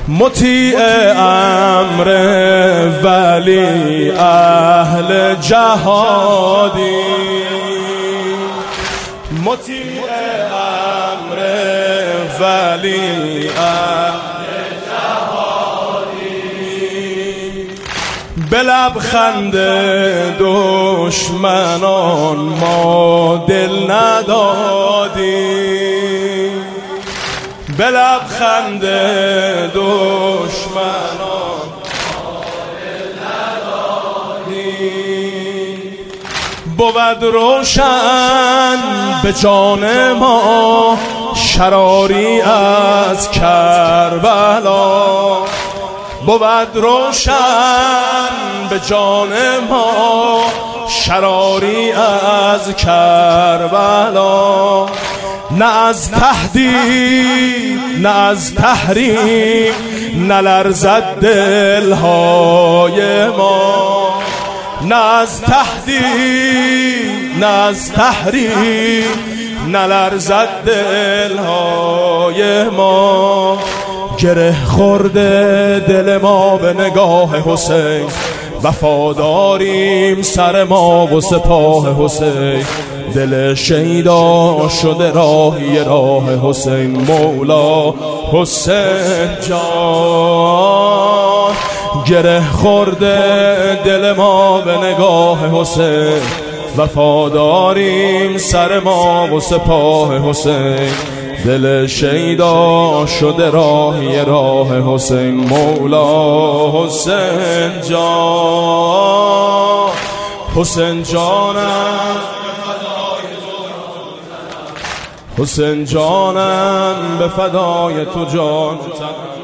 مطیع امر ولی اهل جهادی، مطیع امر ولی اهل جهادی، به لبخند دشمنان ما دل ندادیم، به لبخند دشمنان دل ندادیم. بود روشن به جان ما شراری از کربلا، بود روشن به جان ما شراری از کربلا. نه از تهدید نه از تحریم نلرزد دلهای ما، نه از تهدید نه از تحریم نلرزد دلهای ما. گره خورده دل ما به نگاه حسین، وفاداریم سر ما و سپاه حسین. دل شیدا شده راهی راه حسین، مولا حسین جان. گره خورده دل ما به نگاه حسین، وفاداریم سر ما و سپاه حسین. دل شیدا شده راهی راه حسین، مولا حسین جان. حسین جانم حسین جانم به فدای تو جان.